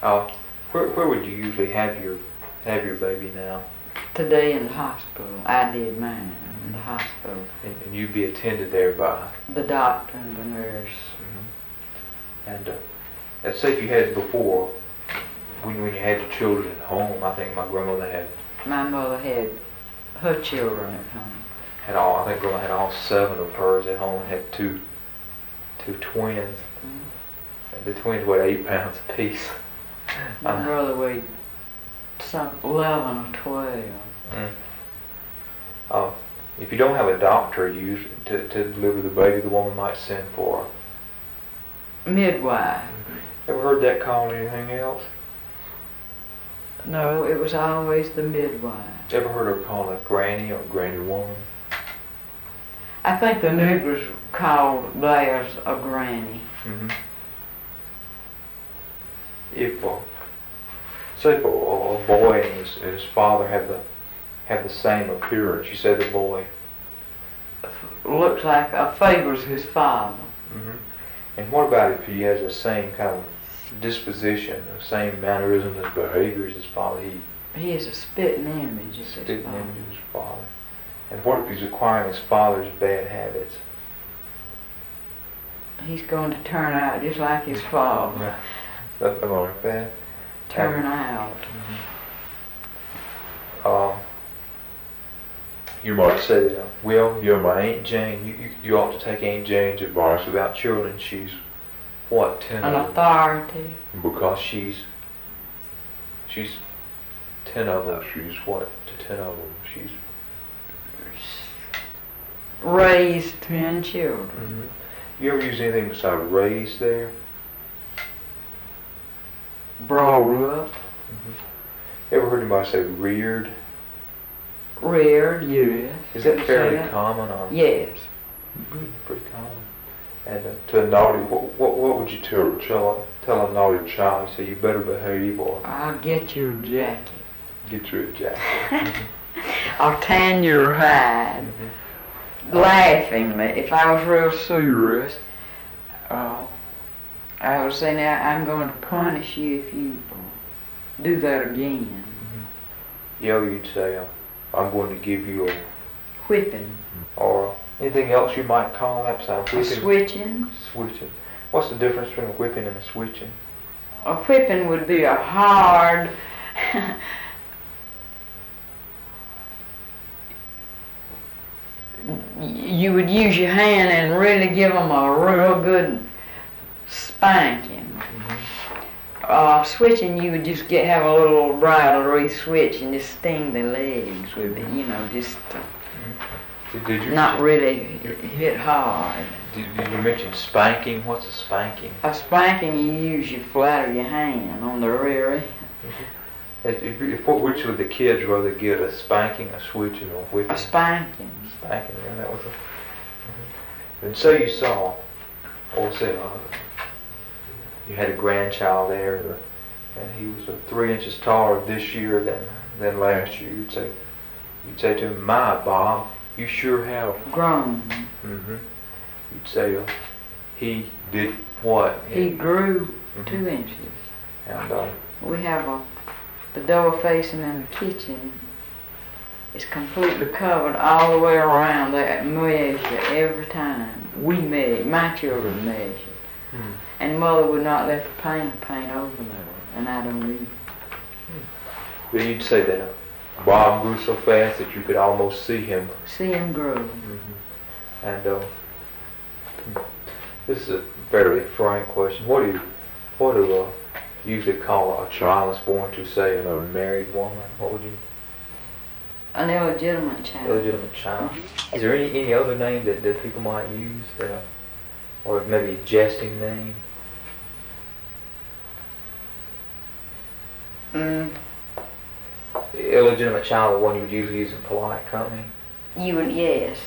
Oh, where would you usually have your baby now? Today in the hospital. I did mine in the hospital. And you'd be attended there by the doctor and the nurse. And let's say if you had before, when you had your children at home, I think my grandmother had. My mother had her children at home. I think grandma had all 7 of hers at home and had two twins. The twins weighed 8 pounds apiece. My brother weighed some 11 or 12. If you don't have a doctor usually to deliver the baby, the woman might send for a midwife. Ever heard that called anything else? No, it was always the midwife. Ever heard her called a granny or granny woman? I think the niggers called theirs a granny. If say if a boy and his father have the same appearance, you say the boy looks like favors his father. And what about if he has the same kind of disposition, the same mannerisms and behaviors as his father? He is a spitting image of his father. And what if he's acquiring his father's bad habits? He's going to turn out just like his father. Nothing wrong with that. Turn out. You might say, well, you're my Aunt Jane. You ought to take Aunt Jane's advice about children. She's what, 10 An of them? authority. Because she's 10 of them. She's what to 10 of them? She's raised 10 children. You ever use anything besides raised there? Brought up. Ever heard anybody say reared? Reared, yes. Is that fairly common? Or? Yes. Pretty common. And to a naughty, what would you tell a naughty child? You say, you better behave, or I'll get your jacket. Get your jacket. I'll tan your hide. Laughingly, if I was real serious, I would say, now I'm going to punish you if you do that again. You'd say, I'm going to give you a whipping. Or anything else you might call that besides whipping? Switching. Switching. What's the difference between a whipping and a switching? A whipping would be a hard, you would use your hand and really give them a real good spanking. Switching, you would just have a little bridle switch and just sting the legs with it, just not really hit hard. Did you mention spanking? What's a spanking? A spanking, you use your flat of your hand on the rear end. Which would the kids rather get, a spanking, a switching, or whipping? A spanking. Spanking, yeah, that was And say you saw, or say you had a grandchild there, and he was 3 inches taller this year than last year. You'd say to him, "My Bob, you sure have grown." You'd say, he did what? He grew 2 inches. And we have the door facing in the kitchen is completely covered all the way around. They measure every time. We measure. My children measure. And Mother would not let the paint over there, and I don't either. But you'd say that Bob grew so fast that you could almost see him. See him grow. And this is a very frank question. What do you usually call a child that's born to, say, a married woman? What would you? An illegitimate child. Illegitimate child. Is there any other name that people might use? Or maybe a jesting name? The illegitimate child, the one you would usually use in polite company? You would, yes.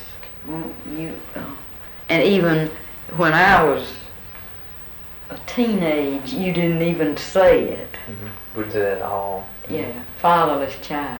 And even when I was a teenage, you didn't even say it. Wouldn't say that at all. Yeah, fatherless child.